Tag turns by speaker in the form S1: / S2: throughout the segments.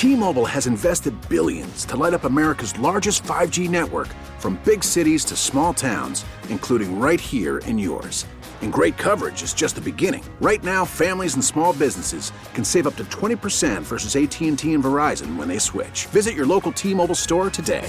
S1: T-Mobile has invested billions to light up America's largest 5G network, from big cities to small towns, including right here in yours. And great coverage is just the beginning. Right now, families and small businesses can save up to 20% versus AT&T and Verizon when they switch. Visit your local T-Mobile store today.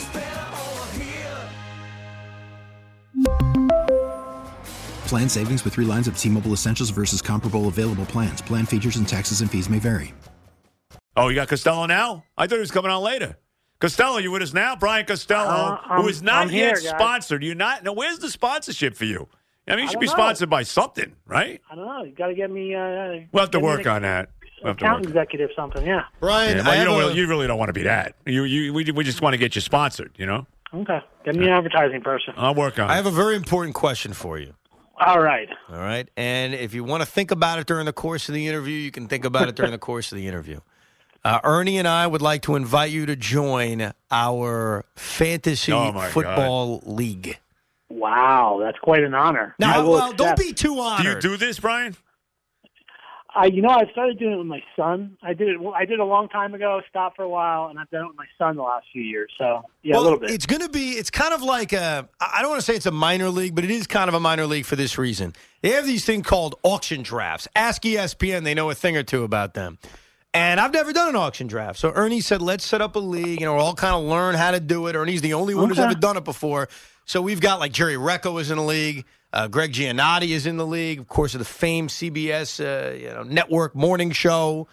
S2: Plan savings with 3 lines of T-Mobile Essentials versus comparable available plans. Plan features and taxes and fees may vary.
S3: Oh, you got Costello now? I thought he was coming on later. Costello, you with us now? Brian Costello, who is not yet sponsored. You not? Now, where's the sponsorship for you? I mean, you should be sponsored by something, right?
S4: I don't know. You got to get me.
S3: We'll have to work on that.
S4: Account executive, something, yeah.
S5: Brian,
S3: you really don't want to be that. We just want to get you sponsored, you know?
S4: Okay. Get me an advertising person.
S3: I'll work on it.
S5: I have a very important question for you.
S4: All right.
S5: And if you want to think about it during the course of the interview, you can think about it during the course of the interview. Ernie and I would like to invite you to join our fantasy football league.
S4: Wow, that's quite an honor.
S5: Now, don't be too honored.
S3: Do you do this, Brian?
S4: I started doing it with my son. I did it a long time ago, stopped for a while, and I've done it with my son the last few years. So, a little bit.
S5: It's kind of like I don't want to say it's a minor league, but it is kind of a minor league for this reason. They have these things called auction drafts. Ask ESPN, they know a thing or two about them. And I've never done an auction draft. So Ernie said, let's set up a league. We'll all kind of learn how to do it. Ernie's the only one who's ever done it before. So we've got like Jerry Recco is in the league. Greg Giannotti is in the league, of course, of the famed CBS network morning show.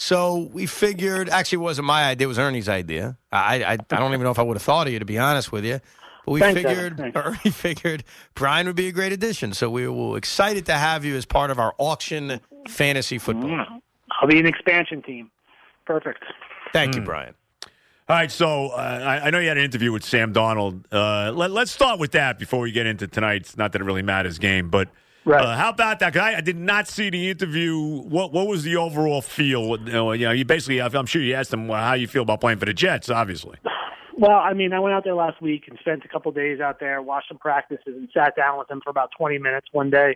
S5: So we figured, actually it wasn't my idea, it was Ernie's idea. I don't even know if I would have thought of you, to be honest with you. But Ernie figured Brian would be a great addition. So we were excited to have you as part of our auction fantasy football.
S4: I'll be an expansion team. Perfect.
S5: Thank you, Brian.
S3: All right, so I know you had an interview with Sam Darnold. Let's start with that before we get into tonight's, not that it really matters, game. But how about that? 'Cause I did not see the interview. What was the overall feel? You basically, I'm sure you asked him how you feel about playing for the Jets, obviously.
S4: Well, I mean, I went out there last week and spent a couple days out there, watched some practices, and sat down with him for about 20 minutes one day.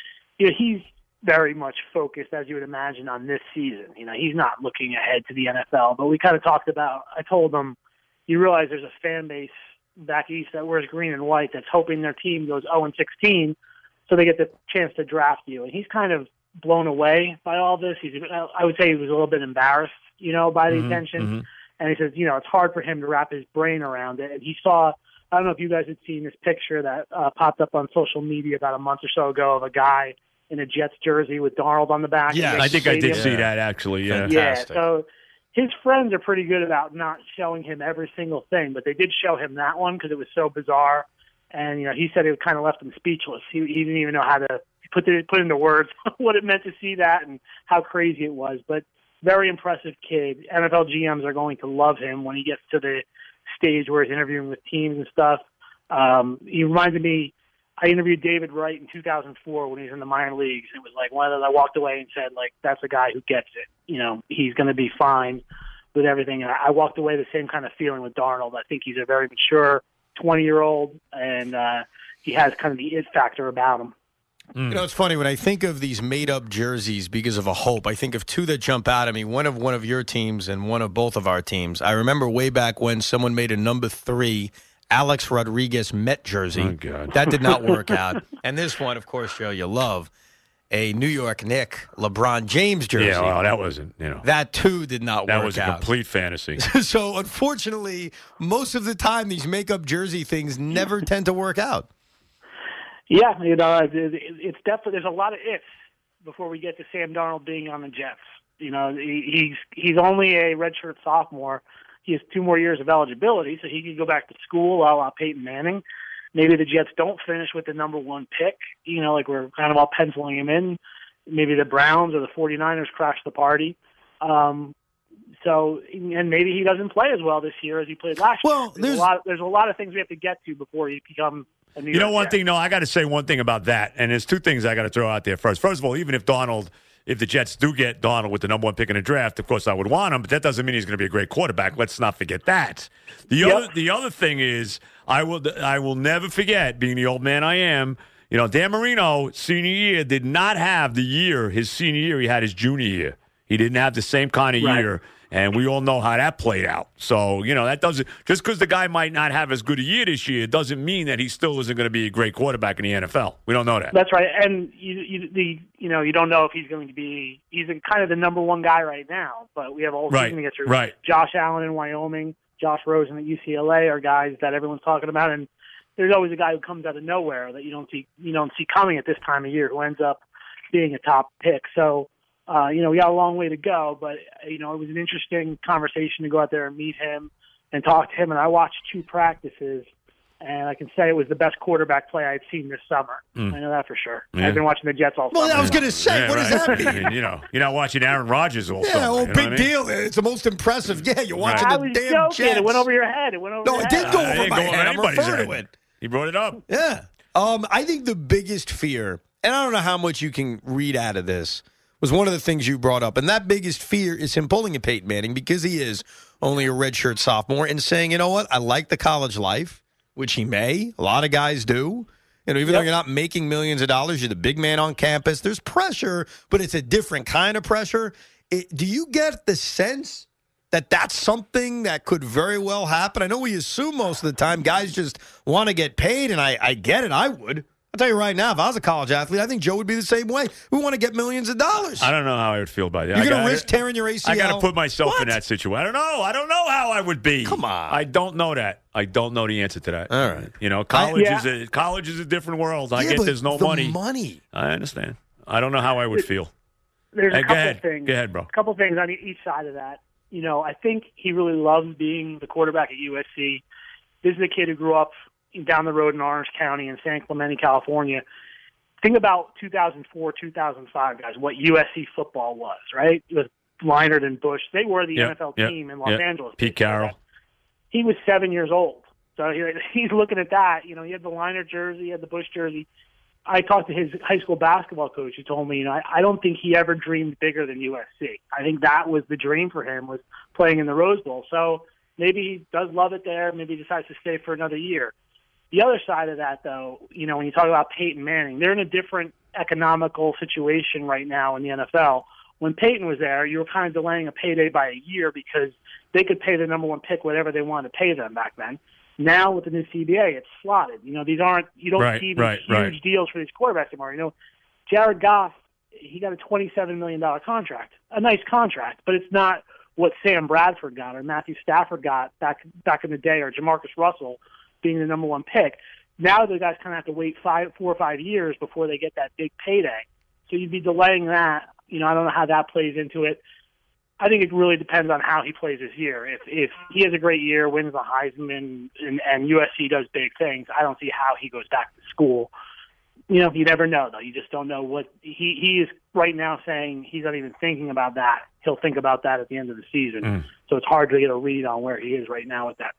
S4: He's very much focused, as you would imagine, on this season. He's not looking ahead to the NFL, but we kind of talked about, I told him, you realize there's a fan base back east that wears green and white that's hoping their team goes 0-16 so they get the chance to draft you. And he's kind of blown away by all this. I would say he was a little bit embarrassed, by the attention. Mm-hmm. And he says, it's hard for him to wrap his brain around it. And he saw, I don't know if you guys had seen this picture that popped up on social media about a month or so ago of a guy in a Jets jersey with Darnold on the back.
S3: Yeah, I think I did see that, actually. Yeah.
S5: Fantastic.
S4: Yeah, so his friends are pretty good about not showing him every single thing, but they did show him that one because it was so bizarre. And, he said it kind of left him speechless. He didn't even know how to put into words what it meant to see that and how crazy it was. But very impressive kid. NFL GMs are going to love him when he gets to the stage where he's interviewing with teams and stuff. He reminded me, I interviewed David Wright in 2004 when he was in the minor leagues. It was like one of those, I walked away and said, that's a guy who gets it. He's going to be fine with everything. And I walked away the same kind of feeling with Darnold. I think he's a very mature 20-year-old, and he has kind of the it factor about him.
S5: It's funny, when I think of these made-up jerseys because of a hope, I think of two that jump out at me, one of your teams and one of both of our teams. I remember way back when someone made a number 3 Alex Rodriguez Met jersey.
S3: Oh, God.
S5: That did not work out. And this one, of course, Joe, you love, a New York Knicks LeBron James jersey.
S3: Yeah, well, that wasn't,
S5: That, too, did not work out.
S3: That was a complete fantasy.
S5: So, unfortunately, most of the time, these make-up jersey things never tend to work out.
S4: Yeah, it's definitely, there's a lot of ifs before we get to Sam Darnold being on the Jets. He's only a redshirt sophomore. He has 2 more years of eligibility, so he could go back to school a la Peyton Manning. Maybe the Jets don't finish with the number 1 pick, we're kind of all penciling him in. Maybe the Browns or the 49ers crash the party. And maybe he doesn't play as well this year as he played last year. There's a lot of things we have to get to before he becomes a New York Jet.
S3: Thing, no, I got to say one thing about that, and there's 2 things I got to throw out there first. First of all, even if the Jets do get Darnold with the number 1 pick in the draft, of course I would want him, but that doesn't mean he's going to be a great quarterback. Let's not forget that. The other thing is, I will never forget, being the old man I am, Dan Marino, senior year, did not have the year, his senior year, he had his junior year. He didn't have the same kind of year And we all know how that played out. So, that doesn't – just because the guy might not have as good a year this year doesn't mean that he still isn't going to be a great quarterback in the NFL. We don't know that.
S4: That's right. And, you don't know if he's going to be – he's kind of the number one guy right now. But we have a whole season to get through.
S3: Right.
S4: Josh Allen in Wyoming, Josh Rosen at UCLA are guys that everyone's talking about. And there's always a guy who comes out of nowhere that you don't see coming at this time of year who ends up being a top pick. So, we got a long way to go, but, it was an interesting conversation to go out there and meet him and talk to him. And I watched 2 practices, and I can say it was the best quarterback play I've seen this summer. I know that for sure.
S3: Yeah.
S4: I've been watching the Jets all summer.
S5: Well, I was going to say, what does that mean?
S3: You're not watching Aaron Rodgers all summer.
S5: Yeah, well,
S3: you know
S5: big
S3: what I mean?
S5: deal. It's the most impressive. Yeah, you're watching
S4: I
S5: the
S4: was
S5: damn
S4: joking.
S5: Jets.
S4: It went over your head.
S5: No, it did go over my head. I'm referring to it.
S3: He brought it up.
S5: Yeah. I think the biggest fear, and I don't know how much you can read out of this, was one of the things you brought up. And that biggest fear is him pulling a Peyton Manning because he is only a redshirt sophomore and saying, you know what, I like the college life, which he may. A lot of guys do. Even though you're not making millions of dollars, you're the big man on campus. There's pressure, but it's a different kind of pressure. Do you get the sense that that's something that could very well happen? I know we assume most of the time guys just want to get paid, and I get it. I would. I'll tell you right now, if I was a college athlete, I think Joe would be the same way. We want to get millions of dollars.
S3: I don't know how I would feel about that.
S5: You're going to risk tearing your ACL?
S3: I got to put myself in that situation. I don't know how I would be.
S5: Come on.
S3: I don't know that. I don't know the answer to that.
S5: All right.
S3: College is a different world. I
S5: Yeah,
S3: get
S5: but
S3: there's no
S5: the
S3: money.
S5: money.
S3: I understand. I don't know how I would feel.
S4: There's a
S3: Go
S4: couple
S3: ahead.
S4: things.
S3: Go ahead, bro.
S4: A couple things on each side of that. I think he really loves being the quarterback at USC. This is a kid who grew up down the road in Orange County in San Clemente, California. Think about 2004, 2005, guys, what USC football was, right? It was Leinart and Bush. They were the NFL team in Los Angeles.
S3: Pete Carroll.
S4: He was 7 years old. So he's looking at that. He had the Leinart jersey, he had the Bush jersey. I talked to his high school basketball coach who told me, I don't think he ever dreamed bigger than USC. I think that was the dream for him, was playing in the Rose Bowl. So maybe he does love it there. Maybe he decides to stay for another year. The other side of that, though, when you talk about Peyton Manning, they're in a different economical situation right now in the NFL. When Peyton was there, you were kind of delaying a payday by a year because they could pay the number one pick whatever they wanted to pay them back then. Now with the new CBA, it's slotted. You don't see these huge deals for these quarterbacks anymore. Jared Goff, he got a $27 million contract, a nice contract, but it's not what Sam Bradford got or Matthew Stafford got back in the day, or Jamarcus Russell being the number one pick. Now the guys kind of have to wait 4 or 5 years before they get that big payday. So you'd be delaying that. I don't know how that plays into it. I think it really depends on how he plays this year. If he has a great year, wins the Heisman, and USC does big things, I don't see how he goes back to school. You never know, though. You just don't know what he is right now saying. He's not even thinking about that. He'll think about that at the end of the season. So it's hard to get a read on where he is right now with that.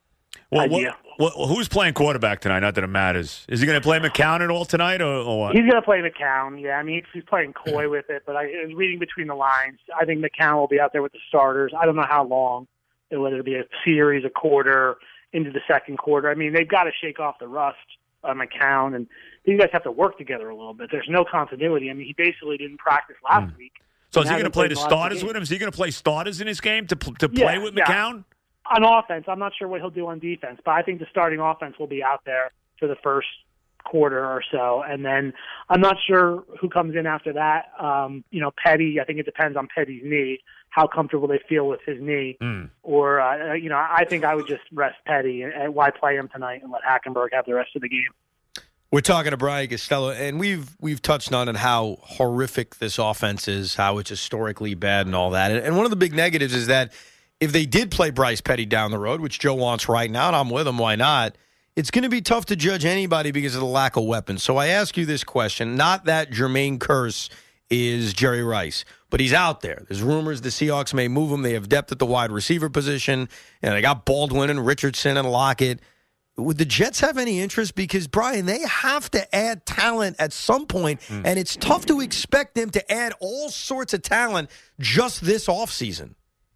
S3: Who's playing quarterback tonight? Not that it matters. Is he going to play McCown at all tonight, or what?
S4: He's going to play McCown. Yeah, I mean he's playing coy with it, but I was reading between the lines. I think McCown will be out there with the starters. I don't know how long. Whether it'll be a series, a quarter, into the second quarter. I mean they've got to shake off the rust on McCown, and these guys have to work together a little bit. There's no continuity. I mean he basically didn't practice last week.
S3: So is he going to play the starters with him? Is he going to play starters in his game to play with McCown?
S4: On offense, I'm not sure what he'll do on defense, but I think the starting offense will be out there for the first quarter or so. And then I'm not sure who comes in after that. Petty, I think it depends on Petty's knee, how comfortable they feel with his knee. Or, I think I would just rest Petty and why play him tonight and let Hackenberg have the rest of the game.
S5: We're talking to Brian Costello, and we've touched on how horrific this offense is, how it's historically bad and all that. And one of the big negatives is that if they did play Bryce Petty down the road, which Joe wants right now, and I'm with him, why not? It's going to be tough to judge anybody because of the lack of weapons. So I ask you this question, not that Jermaine Kearse is Jerry Rice, but he's out there. There's rumors the Seahawks may move him. They have depth at the wide receiver position, and they got Baldwin and Richardson and Lockett. Would the Jets have any interest? Because, Brian, they have to add talent at some point, and it's tough to expect them to add all sorts of talent just this offseason.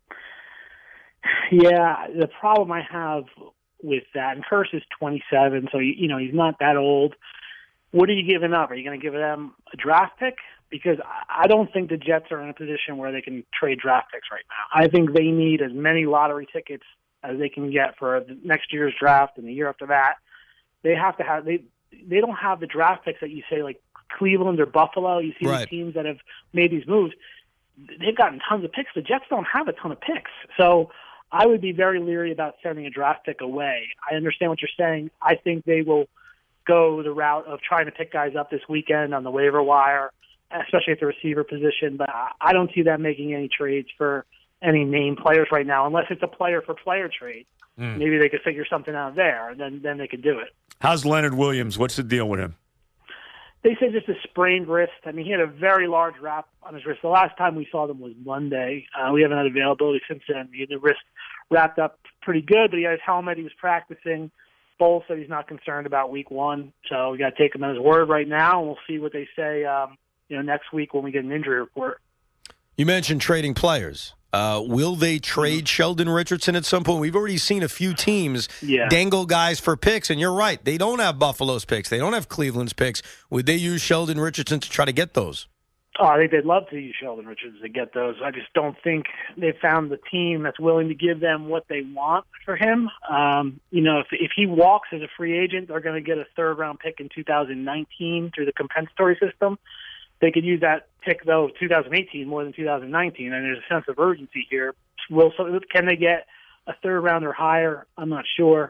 S4: Yeah, the problem I have with that, and Kearse is 27, so he's not that old. What are you giving up? Are you going to give them a draft pick? because I don't think the Jets are in a position where they can trade draft picks right now. I think they need as many lottery tickets as they can get for the next year's draft and the year after that. They have to have they don't have the draft picks that you say like Cleveland or Buffalo. You see these teams that have made these moves. They've gotten tons of picks. The Jets don't have a ton of picks. So I would be very leery about sending a draft pick away. I understand what you're saying. I think they will go the route of trying to pick guys up this weekend on the waiver wire, especially at the receiver position. But I don't see them making any trades for any name players right now, unless it's a player-for-player trade. Maybe they could figure something out there, and then they could do it.
S3: How's Leonard Williams? What's the deal with him?
S4: They said just a sprained wrist. I mean, he had a very large wrap on his wrist. The last time we saw them was Monday. We haven't had availability since then. The wrist wrapped up pretty good, but he had his helmet. He was practicing. Bowles said he's not concerned about week one, so we got to take him at his word right now, and we'll see what they say next week when we get an injury report.
S5: You mentioned trading players. Will they trade Sheldon Richardson at some point? We've already seen a few teams dangle guys for picks, and you're right. They don't have Buffalo's picks. They don't have Cleveland's picks. Would they use Sheldon Richardson to try to get those?
S4: Oh, I think they'd love to use Sheldon Richardson to get those. I just don't think they've found the team that's willing to give them what they want for him. If he walks as a free agent, they're going to get a third-round pick in 2019 through the compensatory system. They could use that pick, though, 2018 more than 2019, and there's a sense of urgency here. Can they get a third round or higher? I'm not sure.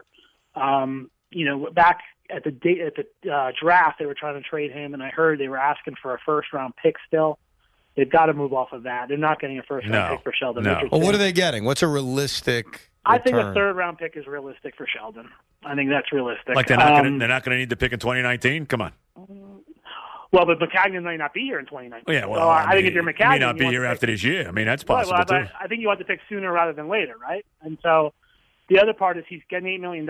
S4: Back at the draft, they were trying to trade him, and I heard they were asking for a first-round pick still. They've got to move off of that. They're not getting a first-round pick for Sheldon Richardson.
S5: Well, what are they getting? What's a realistic return?
S4: I think a third-round pick is realistic for Sheldon. I think that's realistic.
S3: Like they're not going to need the pick in 2019 ? Come on.
S4: Well, but McCagnon might not be here in 2019.
S3: Yeah, well,
S4: so I think if you're McCagnon,
S3: he may not be here after this year. I mean, that's possible, too.
S4: I think you want to pick sooner rather than later, right? And so the other part is he's getting $8 million.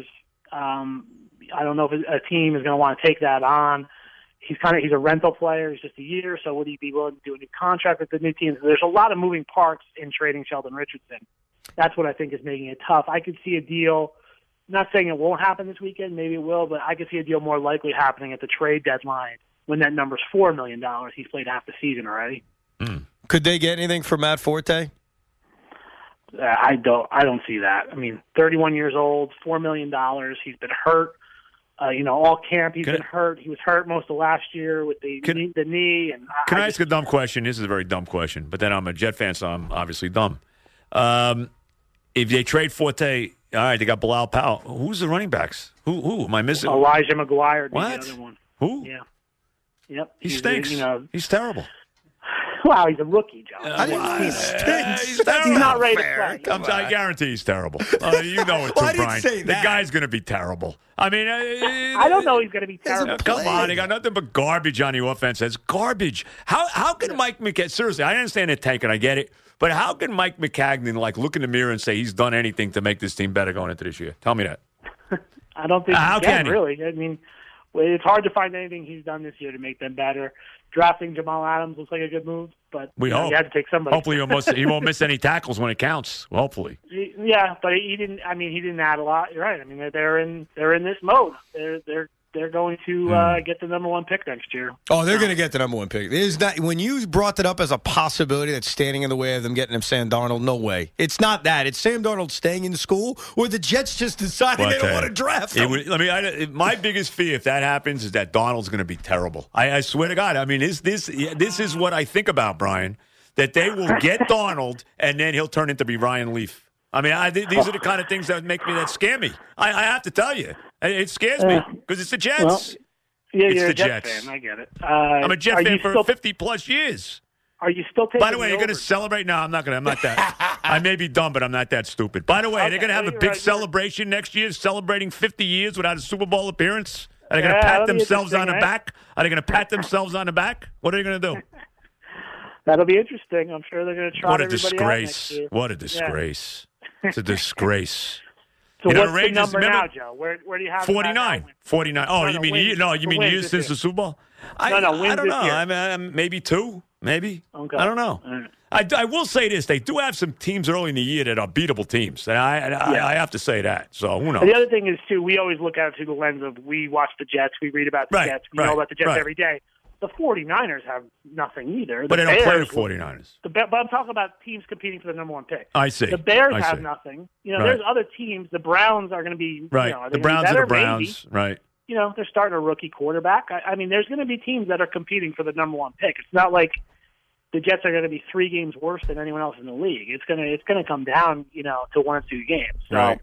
S4: I don't know if a team is going to want to take that on. He's a rental player. He's just a year, so would he be willing to do a new contract with the new team? So there's a lot of moving parts in trading Sheldon Richardson. That's what I think is making it tough. I could see a deal. Not saying it won't happen this weekend. Maybe it will, but I could see a deal more likely happening at the trade deadline when that number's $4 million. He's played half the season already.
S5: Could they get anything for Matt Forte?
S4: I don't see that. I mean, 31 years old, $4 million. He's been hurt. All camp he's been hurt. He was hurt most of last year with the knee. And
S3: can I ask a dumb question? This is a very dumb question, but then I'm a Jet fan, so I'm obviously dumb. If they trade Forte, all right, they got Bilal Powell. Who's the running backs? Who am I missing?
S4: Elijah McGuire.
S3: What?
S4: The other one.
S3: Who?
S4: Yeah. Yep.
S3: He stinks. He's terrible.
S4: Wow, he's a rookie, John.
S3: He's terrible.
S4: He's not ready to play.
S3: I guarantee he's terrible. You know it too, Brian. The guy's going to be terrible. I mean,
S4: I don't know he's going to be terrible.
S3: Come on, they got nothing but garbage on the offense. That's garbage. How can Mike McCagnon? Seriously, I understand they're tanking. I get it. But how can Mike McCagnon look in the mirror and say he's done anything to make this team better going into this year? Tell me that.
S4: I don't think he can, really. I mean, it's hard to find anything he's done this year to make them better. Drafting Jamal Adams looks like a good move, but
S3: we hope.
S4: You had to take somebody.
S3: Hopefully he won't miss any tackles when it counts. Well, hopefully.
S4: Yeah, but he didn't. I mean, he didn't add a lot. You're right. I mean, they're in this mode. They're going to get the number one pick next year.
S5: Oh, they're going to get the number one pick. When you brought it up as a possibility that's standing in the way of them getting him Sam Darnold, no way. It's not that. It's Sam Darnold staying in school, or the Jets just deciding they don't want to draft him.
S3: My biggest fear, if that happens, is that Darnold's going to be terrible. I swear to God. I mean, this is what I think about, Brian, that they will get Darnold, and then he'll turn into be Ryan Leaf. I mean, these are the kind of things that scare me. I have to tell you. It scares me because it's the Jets.
S4: Well, yeah,
S3: it's
S4: you're
S3: the
S4: a Jets fan. I get it.
S3: I'm a Jet fan for 50-plus years.
S4: Are you still taking
S3: By the way, you're going to celebrate? No, I'm not going to. I'm not that. I may be dumb, but I'm not that stupid. By the way, they're going to have a big celebration next year, celebrating 50 years without a Super Bowl appearance. Are they going to pat themselves on the back? Are they going to pat themselves on the back? What are they going to do?
S4: That'll be interesting. I'm sure they're going to try.
S3: What a disgrace! What a disgrace! Yeah. It's a disgrace.
S4: So what's the number now, Joe? Where do you have
S3: 49? 49. Oh, you mean years since the Super Bowl? I don't know. I mean, maybe 2, maybe. Okay. I don't know. Right. I will say this: they do have some teams early in the year that are beatable teams, and I have to say that. So who knows?
S4: And the other thing is too, we always look at it through the lens of we watch the Jets, we read about the Jets, we know about the Jets every day. the 49ers have nothing either.
S3: But they don't play the
S4: Bears
S3: 49ers.
S4: But I'm talking about teams competing for the number one pick.
S3: I see.
S4: The Bears
S3: I
S4: have
S3: see.
S4: nothing.
S3: Right.
S4: There's other teams. The Browns are going to be
S3: Right.
S4: You know, are
S3: The
S4: they gonna be
S3: Browns are
S4: better?
S3: the Browns.
S4: Maybe.
S3: Right.
S4: They're starting a rookie quarterback. I mean, there's going to be teams that are competing for the number one pick. It's not like the Jets are going to be 3 games worse than anyone else in the league. It's going to come down, to 1 or 2 games. So,
S3: Right.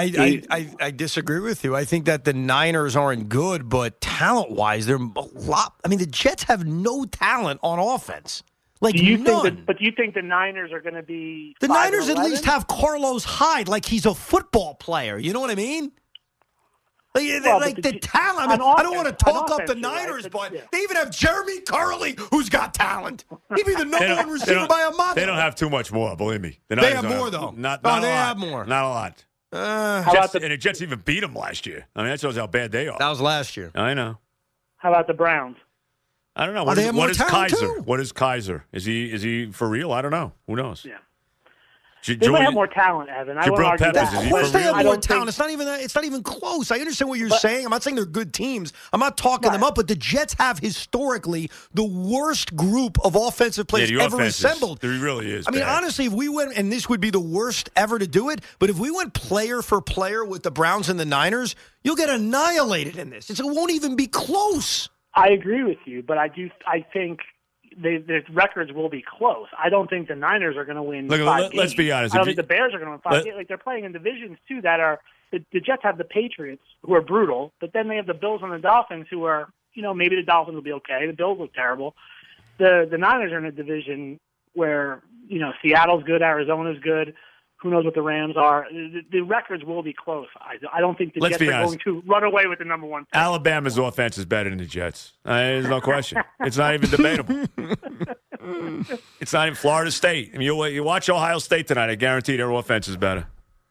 S5: I disagree with you. I think that the Niners aren't good, but talent-wise, they're a lot. I mean, the Jets have no talent on offense. Like,
S4: do you
S5: none.
S4: do you think the Niners are going to be
S5: The
S4: 5
S5: Niners
S4: and
S5: at
S4: 11?
S5: least have Carlos Hyde, like he's a football player. You know what I mean? Like,
S4: Well,
S5: like
S4: but
S5: the talent. I mean,
S4: on
S5: I don't want to
S4: offense-
S5: talk
S4: on
S5: up the
S4: offense, you're right,
S5: Niners,
S4: but
S5: but
S4: yeah.
S5: they even have Jeremy Curley, who's got talent. He'd be the number one receiver by a mile.
S3: They don't have too much more, believe me. The
S5: They
S3: Niners
S5: have
S3: don't
S5: more, though.
S3: Not
S5: Oh,
S3: a
S5: they
S3: lot.
S5: have more.
S3: Not a lot.
S4: How about
S3: And the Jets even beat them last year. I mean, that shows how bad they are.
S5: That was last year.
S3: I know.
S4: How about the Browns?
S3: I don't know.
S5: Oh, they have more
S3: What is
S5: talent,
S3: Kaiser?
S5: too?
S3: What is Kaiser? Is he for real? I don't know. Who knows?
S4: Yeah. They might have more talent, Evan. I won't
S3: Jabril
S4: argue
S3: Peppers,
S4: that.
S3: is he
S5: Of course
S3: for
S5: they
S3: real?
S5: have
S4: I
S5: more
S4: don't
S5: talent.
S4: think-
S5: It's not even close. I understand what you're saying. I'm not saying they're good teams. I'm not talking them up, but the Jets have historically the worst group of offensive players
S3: the
S5: ever
S3: offense is-
S5: assembled.
S3: There really is.
S5: I mean,
S3: bad.
S5: honestly, if we went, and this would be the worst ever to do it, but if we went player for player with the Browns and the Niners, you'll get annihilated in this. It won't even be close.
S4: I agree with you, but I think the records will be close. I don't think the Niners are going to win
S3: Look,
S4: 5 games.
S3: let's be honest.
S4: I don't
S3: If
S4: think the Bears are going to win 5 games. Like, they're playing in divisions, too, that are the Jets have the Patriots, who are brutal, but then they have the Bills and the Dolphins, who are, maybe the Dolphins will be okay. The Bills look terrible. The Niners are in a division where, Seattle's good, Arizona's good. Who knows what the Rams are? The records will be close. I don't think the
S3: Let's
S4: Jets
S3: be
S4: are
S3: honest.
S4: going to run away with the number one pick.
S3: Alabama's offense is better than the Jets. There's no question. It's not even debatable. It's not even Florida State. I mean, you watch Ohio State tonight. I guarantee their offense is better.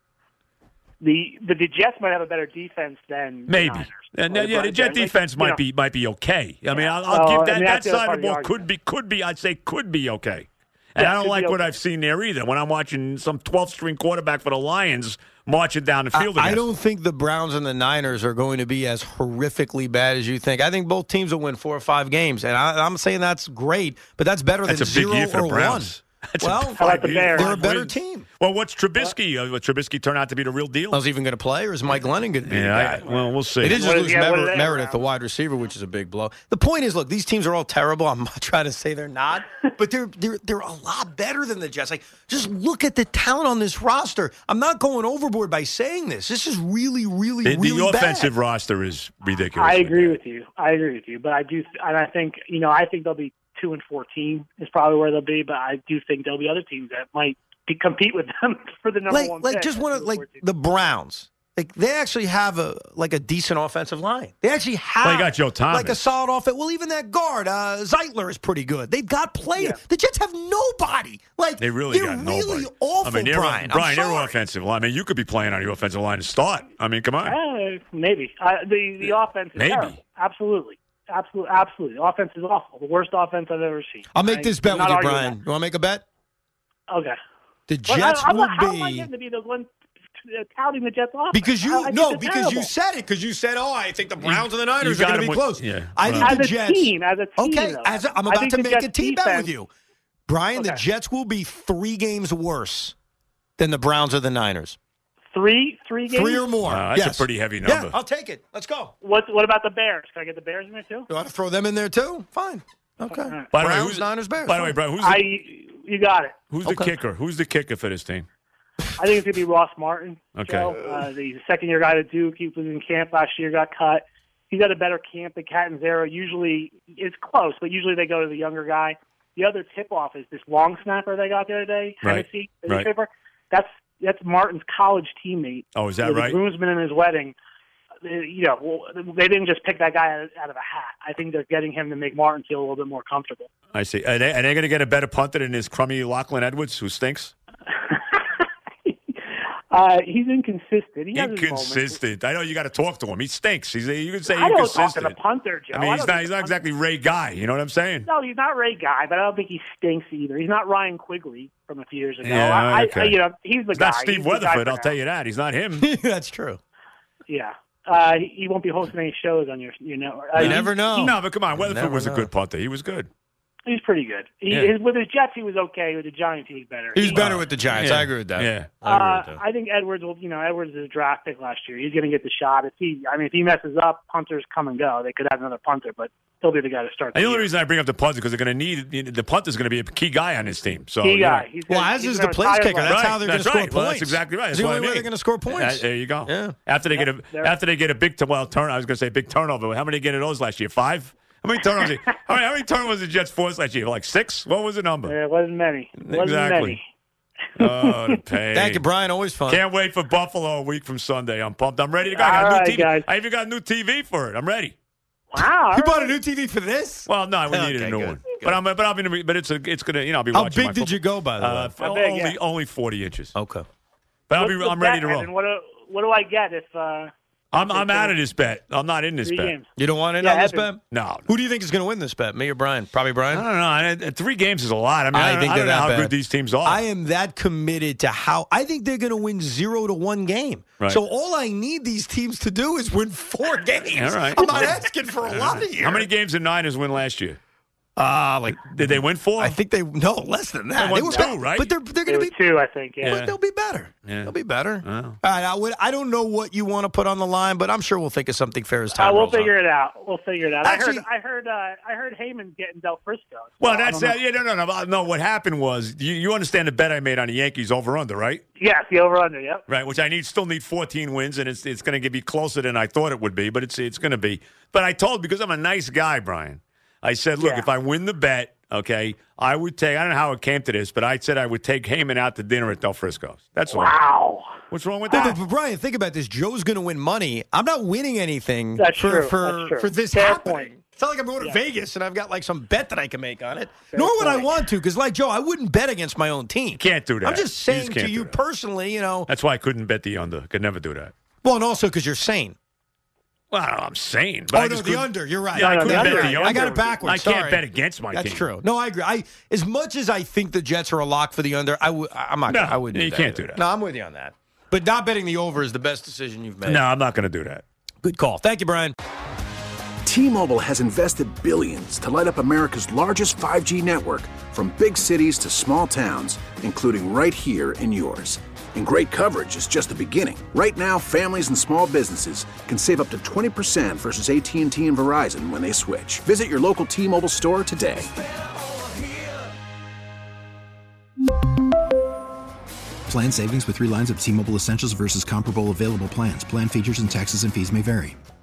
S4: The Jets might have a better defense than
S3: Maybe.
S4: the Niners.
S3: The Jet defense might be okay. I mean, I'll give that
S4: that's the other
S3: side
S4: part
S3: of the
S4: of
S3: ball
S4: the
S3: could be. I'd say could be okay. And
S4: Yeah,
S3: I don't
S4: could
S3: like
S4: be
S3: what
S4: okay.
S3: I've seen there either. When I'm watching some 12th string quarterback for the Lions marching down the field.
S5: I
S3: against
S5: don't think the Browns and the Niners are going to be as horrifically bad as you think. I think both teams will win 4 or 5 games, and I'm saying that's great, but that's better
S3: That's
S5: than
S3: a big
S5: 0
S3: year for
S5: or
S3: the
S5: 1.
S3: Browns. That's
S5: Well,
S4: How about the Bears?
S5: they're a better team.
S3: Well, what's Trubisky? Will Trubisky turn out to be the real deal?
S5: Was he even going to play, or is Mike Glennon going to be the guy?
S3: Well, we'll see.
S5: They did just
S4: What is-
S5: lose
S4: yeah, what are they
S5: Meredith,
S4: around?
S5: the wide receiver, which is a big blow. The point is, look, these teams are all terrible. I'm not trying to say they're not, but they're a lot better than the Jets. Like, just look at the talent on this roster. I'm not going overboard by saying this. This is really, really,
S3: The
S5: really
S3: offensive
S5: bad.
S3: roster is ridiculous.
S4: I agree with you. But I do, and I think they'll be 2-14 is probably where they'll be. But I do think there'll be other teams that might compete with them for the number one.
S5: Like
S4: pick.
S5: just one of the Browns. Like they actually have a decent offensive line. They actually have.
S3: Well, you got Joe Thomas.
S5: Like a solid offense. Well, even that guard, Zeitler is pretty good. They've got players.
S4: Yeah.
S5: The Jets have nobody. Like
S3: They really
S5: they're
S3: got nobody.
S5: really awful,
S3: I mean,
S5: Brian.
S3: they're offensive line. I mean, you could be playing on your offensive line to start. I mean, come on.
S4: Maybe the offense is
S3: Maybe.
S4: terrible. Absolutely. The offense is awful. The worst offense I've ever seen.
S5: I'll make this bet
S4: I'm
S5: with
S4: not
S5: you,
S4: arguing
S5: Brian. You want to make a bet?
S4: that. Okay.
S5: The
S4: Well,
S5: Jets
S4: how
S5: will
S4: am I
S5: be.
S4: getting to be the one touting the Jets off?
S5: Because you
S4: I think they're terrible.
S5: said it. Because you said, "Oh, I think the Browns and the Niners
S3: you
S5: are
S3: got
S5: going to
S3: them
S5: be
S3: with-
S5: close."
S3: yeah,
S5: I think
S3: right.
S5: the
S4: As a
S5: Jets.
S4: team,
S5: Okay,
S4: though.
S5: I'm
S4: I
S5: about
S4: think
S5: to
S4: the
S5: make a
S4: Jets
S5: team bet
S4: defense-
S5: with you, Brian. The
S4: Okay.
S5: Jets will be 3 games worse than the Browns or the Niners.
S4: Three games.
S5: 3 or more.
S3: That's
S5: Yes.
S3: a pretty heavy number.
S5: Yeah, I'll take it. Let's go.
S4: What about the Bears? Can I get the Bears in there too?
S5: You want to throw them in there too? Fine. Okay.
S3: By the way,
S5: Browns, Niners, Bears.
S3: By the way,
S5: Fine.
S3: Brian,
S4: You got it.
S3: who's the kicker? Who's the kicker for this team?
S4: I think it's gonna be Ross Martin.
S3: Okay.
S4: Joe. The second-year guy at Duke. He was in camp last year. Got cut. He's had a better camp than Catanzaro. Usually it's close, but usually they go to the younger guy. The other tip-off is this long snapper they got the other day,
S3: Right.
S4: Hennessy.
S3: Right.
S4: That's Martin's college teammate.
S3: Oh, is that
S4: The
S3: right?
S4: groomsman in his wedding. They didn't just pick that guy out of a hat. I think they're getting him to make Martin feel a little bit more comfortable.
S3: I see. Are they going to get a better punter than this crummy Lachlan Edwards, who stinks?
S4: He's inconsistent. He has his moments.
S3: Inconsistent. I know you got to talk to him. He stinks. You can say
S4: I don't talk to
S3: inconsistent.
S4: the punter, Joe.
S3: I mean,
S4: I
S3: he's
S4: don't
S3: not. He's not exactly Ray Guy. You know what I'm saying?
S4: No, he's not Ray Guy, but I don't think he stinks either. He's not Ryan Quigley from a few years ago.
S3: Yeah, okay.
S4: He's the
S3: He's
S4: guy.
S3: not Steve
S4: He's the guy
S3: Weatherford.
S4: for
S3: I'll
S4: now.
S3: tell you that. He's not him.
S5: That's true.
S4: Yeah. He won't be hosting any shows on your network.
S5: You never know.
S3: No, but come on, Weatherford was a
S5: know.
S3: good punter. He was good.
S4: He's pretty good. With his Jets, he was okay. With the Giants, he was better.
S5: He's better with the Giants.
S3: Yeah.
S5: I agree with that.
S3: Yeah.
S4: I think Edwards will. Edwards is a draft pick last year. He's going to get the shot. If he messes up, punters come and go. They could have another punter, but he'll be the guy to start.
S3: The only reason I bring up the punter because they're going to need the punter's going to be a key guy on this team. So
S4: key guy.
S5: As is the place kicker. That's how they're going to score points.
S3: Well, that's exactly right.
S5: That's the only way they're going to score points.
S3: There you go.
S5: Yeah.
S3: After they get a big turnover. I was going to say big turnover. How many get of those last year? 5. How many turnovers? How many turnovers did the Jets force last year? Like 6? What was the number?
S4: It wasn't many.
S3: Exactly. Oh, the pain.
S5: Thank you, Brian. Always fun.
S3: Can't wait for Buffalo a week from Sunday. I'm pumped. I'm ready to go.
S4: Guys.
S3: I even got a new TV for it. I'm ready.
S4: Wow.
S5: You bought a new TV for this?
S3: Well, no, we needed a new one. But it's gonna I'll be
S5: How
S3: watching.
S5: big did you go, by the
S3: way? Only 40 inches.
S5: Okay.
S3: But I'm ready to roll.
S4: And what do I get if?
S3: I'm out of this bet. I'm not in this
S4: 3
S3: bet.
S4: games.
S5: You don't want in on this bet?
S3: No.
S5: Who do you think is going to win this bet? Me or Brian? Probably Brian.
S3: I don't know. 3 games is a lot. I don't know how good these teams are.
S5: I am that committed to how I think they're going to win 0-1 game.
S3: Right.
S5: So all I need these teams to do is win 4 games.
S3: All right.
S5: I'm not asking for a lot of years.
S3: How many games did Niners win last year?
S5: Did
S3: they win 4?
S5: I think less than that.
S3: They won 2, right?
S5: But they're going to be
S4: 2, I think. Yeah.
S5: But they'll be better.
S3: Yeah.
S5: They'll be better.
S3: Oh.
S5: All right, I don't know what you want to put on the line, but I'm sure we'll think of something fair as time
S4: We'll
S5: rolls on.
S4: figure it out. We'll figure it out.
S5: Actually,
S4: I heard Heyman's getting Del Frisco.
S3: Well, that's no. What happened was you understand the bet I made on the Yankees over under, right?
S4: Yes, the over under. Yep.
S3: Right, which I still need 14 wins, and it's going to be closer than I thought it would be, but it's going to be. But I told because I'm a nice guy, Brian. I said, look, if I win the bet, okay, I would take. I don't know how it came to this, but I said I would take Heyman out to dinner at Del Frisco's. That's all.
S4: Wow.
S3: What's wrong with that?
S5: But Brian, think about this. Joe's going to win money. I'm not winning anything
S4: That's true.
S5: for this
S4: Fair
S5: happening.
S4: point.
S5: It's not like I'm going to Vegas and I've got like some bet that I can make on it. Nor would I want to, because like Joe, I wouldn't bet against my own team.
S3: Can't do that.
S5: I'm just saying
S3: can't
S5: to
S3: do
S5: you
S3: that.
S5: personally,
S3: That's why I couldn't bet the under. Could never do that.
S5: Well, and also because you're sane.
S3: Well, I'm sane. But
S5: The under. You're right.
S3: Yeah, I couldn't bet
S4: under.
S3: the under.
S5: I got it backwards.
S3: I can't
S5: Sorry.
S3: bet against my team.
S5: That's true. No, I agree. As much as I think the Jets are a lock for the under, I'm not.
S3: No,
S5: I wouldn't.
S3: you can't do that.
S5: No, I'm with you on that. But not betting the over is the best decision you've made.
S3: No, I'm not going to do that.
S5: Good call. Thank you, Brian.
S1: T-Mobile has invested billions to light up America's largest 5G network, from big cities to small towns, including right here in yours. And great coverage is just the beginning. Right now, families and small businesses can save up to 20% versus AT&T and Verizon when they switch. Visit your local T-Mobile store today.
S2: Plan savings with 3 lines of T-Mobile Essentials versus comparable available plans. Plan features and taxes and fees may vary.